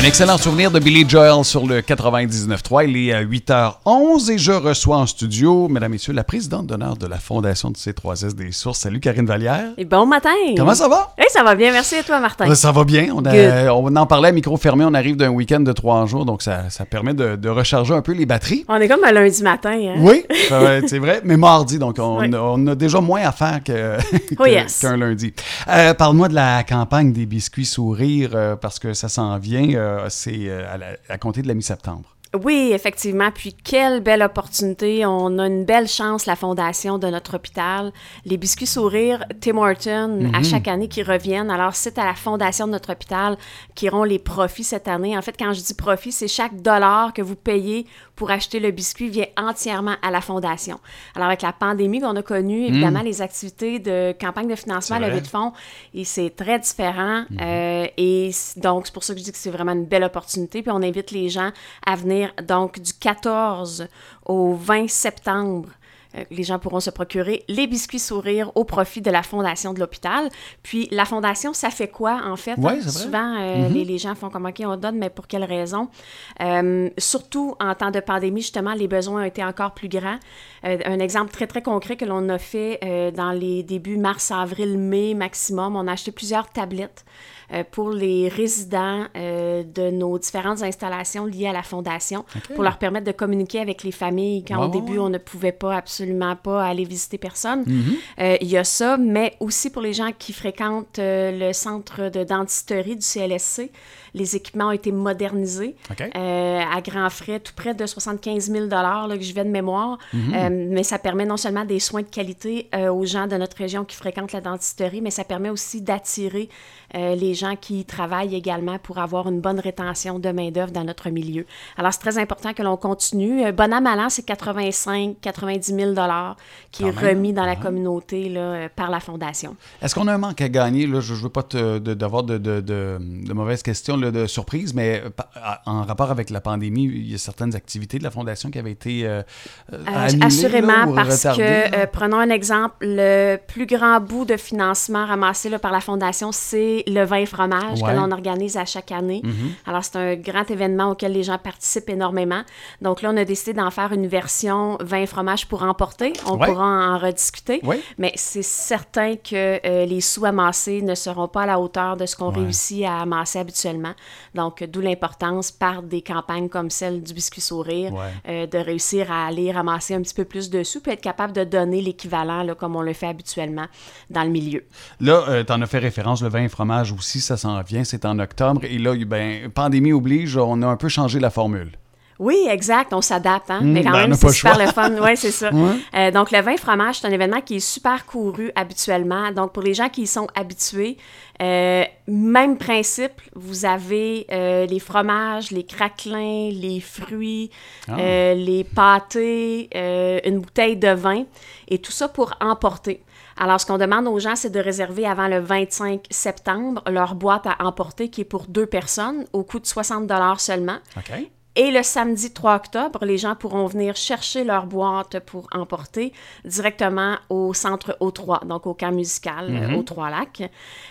excellent souvenir de Billy Joel sur le 99.3. Il est à 8h11 et je reçois en studio, mesdames et messieurs, la présidente d'honneur de la Fondation du C3S des Sources. Salut Karine Vallière. Et bon matin. Comment ça va? Oui, ça va bien. Merci à toi, Martin. Ça va bien. On en parlait à micro fermé. On arrive d'un week-end de 3 jours, donc ça permet de recharger un peu les batteries. On est comme un lundi matin. Hein? Oui, c'est vrai. Mais mardi, donc on a déjà moins à faire qu'un lundi. Parle-moi de la campagne des biscuits sourires parce que ça s'en vient. C'est à compter de la mi-septembre. Oui, effectivement. Puis, quelle belle opportunité. On a une belle chance, la fondation de notre hôpital. Les biscuits sourires Tim Hortons, à chaque année, qui reviennent. Alors, c'est à la fondation de notre hôpital qui auront les profits cette année. En fait, quand je dis profit, c'est chaque dollar que vous payez pour acheter le biscuit vient entièrement à la fondation. Alors, avec la pandémie qu'on a connue, évidemment, les activités de campagne de financement, levée de fonds, et c'est très différent. Et donc, c'est pour ça que je dis que c'est vraiment une belle opportunité. Puis, on invite les gens à venir, donc, du 14 au 20 septembre. Les gens pourront se procurer les biscuits sourires au profit de la fondation de l'hôpital. Puis, la fondation, ça fait quoi, en fait? Oui, c'est vrai. Souvent, les gens font comme, OK, on donne, mais pour quelle raison? Surtout en temps de pandémie, justement, les besoins ont été encore plus grands. Un exemple très, très concret que l'on a fait dans les débuts mars, avril, mai maximum, on a acheté plusieurs tablettes pour les résidents de nos différentes installations liées à la Fondation, pour leur permettre de communiquer avec les familles quand au début, on ne pouvait absolument pas aller visiter personne. Il y a ça, mais aussi pour les gens qui fréquentent le centre de dentisterie du CLSC, les équipements ont été modernisés à grands frais, tout près de 75 000 $ que je vais de mémoire, mais ça permet non seulement des soins de qualité aux gens de notre région qui fréquentent la dentisterie, mais ça permet aussi d'attirer les gens qui y travaillent également pour avoir une bonne rétention de main-d'œuvre dans notre milieu. Alors, c'est très important que l'on continue. Bon an, mal an, c'est 85-90 000 $ qui est remis dans la communauté là, par la Fondation. Est-ce qu'on a un manque à gagner? Là, je ne veux pas d'avoir de mauvaises questions, là, de surprise, mais en rapport avec la pandémie, il y a certaines activités de la Fondation qui avaient été annulées. Assurément, là, ou parce retardées, que, prenons un exemple, le plus grand bout de financement ramassé là, par la Fondation, c'est le vin et fromage que l'on organise à chaque année. Alors, c'est un grand événement auquel les gens participent énormément. Donc là, on a décidé d'en faire une version vin et fromage pour emporter. On pourra en rediscuter. Mais c'est certain que les sous amassés ne seront pas à la hauteur de ce qu'on réussit à amasser habituellement. Donc, d'où l'importance, par des campagnes comme celle du biscuit sourire, de réussir à aller ramasser un petit peu plus de sous puis être capable de donner l'équivalent là, comme on le fait habituellement dans le milieu. Là, tu en as fait référence, le vin et fromage aussi, ça s'en vient, c'est en octobre. Et là, pandémie oblige, on a un peu changé la formule. Oui, exact, on s'adapte, hein? Mais quand même, c'est super le fun. Oui, c'est ça. Donc, le vin et fromage, c'est un événement qui est super couru habituellement. Donc, pour les gens qui y sont habitués, même principe, vous avez les fromages, les craquelins, les fruits, les pâtés, une bouteille de vin, et tout ça pour emporter. Alors, ce qu'on demande aux gens, c'est de réserver avant le 25 septembre leur boîte à emporter qui est pour 2 personnes au coût de 60 $ seulement. Et le samedi 3 octobre, les gens pourront venir chercher leur boîte pour emporter directement au centre O3, donc au camp musical aux Trois-Lacs.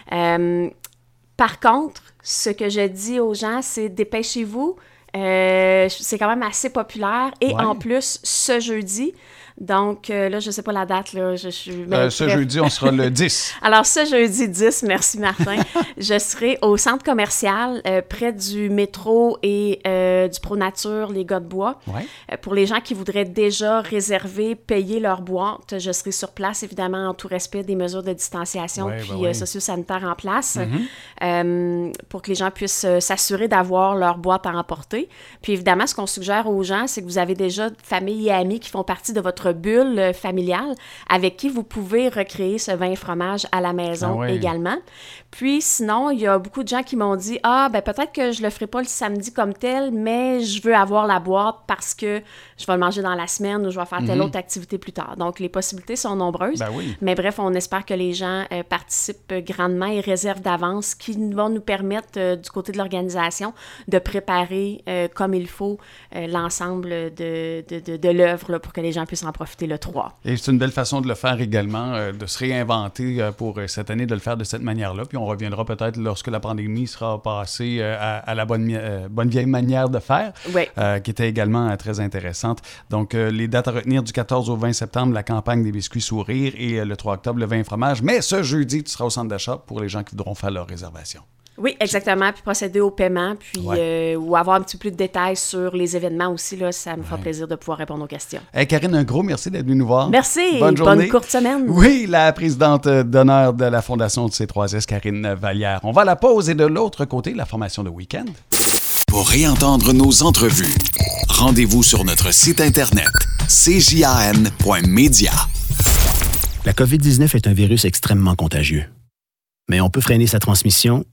Par contre, ce que je dis aux gens, c'est dépêchez-vous. C'est quand même assez populaire. Et en plus, ce jeudi, donc là, je ne sais pas la date. Là, ce jeudi, on sera le 10. Alors, ce jeudi 10, merci Martin, je serai au centre commercial près du métro et du ProNature, les gars de bois. Pour les gens qui voudraient déjà réserver, payer leur boîte, je serai sur place, évidemment, en tout respect des mesures de distanciation socio-sanitaires en place, pour que les gens puissent s'assurer d'avoir leur boîte à emporter. Puis évidemment, ce qu'on suggère aux gens, c'est que vous avez déjà famille et amis qui font partie de votre bulle familiale avec qui vous pouvez recréer ce vin et fromage à la maison également. Puis sinon, il y a beaucoup de gens qui m'ont dit « Ah, ben peut-être que je le ferai pas le samedi comme tel, mais je veux avoir la boîte parce que je vais le manger dans la semaine ou je vais faire telle autre activité plus tard. » Donc, les possibilités sont nombreuses. Mais bref, on espère que les gens participent grandement et réservent d'avance, ce qui va nous permettre, du côté de l'organisation, de préparer comme il faut l'ensemble de l'œuvre là, pour que les gens puissent en profiter le 3. Et c'est une belle façon de le faire également, de se réinventer pour cette année, de le faire de cette manière-là. Puis on reviendra peut-être lorsque la pandémie sera passée à la bonne vieille manière de faire, qui était également très intéressante. Donc, les dates à retenir du 14 au 20 septembre, la campagne des biscuits sourires, et le 3 octobre, le vin et fromage. Mais ce jeudi, tu seras au centre d'achat pour les gens qui voudront faire leur réservation. Oui, exactement. Puis procéder au paiement, puis ou avoir un petit peu plus de détails sur les événements aussi. Là, ça me fera plaisir de pouvoir répondre aux questions. Hey, Karine, un gros merci d'être venue nous voir. Merci. Bonne journée. Bonne courte semaine. Oui, la présidente d'honneur de la Fondation de C3S, Karine Vallière. On va à la pause et de l'autre côté, la formation de week-end. Pour réentendre nos entrevues, rendez-vous sur notre site Internet, cjan.media. La COVID-19 est un virus extrêmement contagieux. Mais on peut freiner sa transmission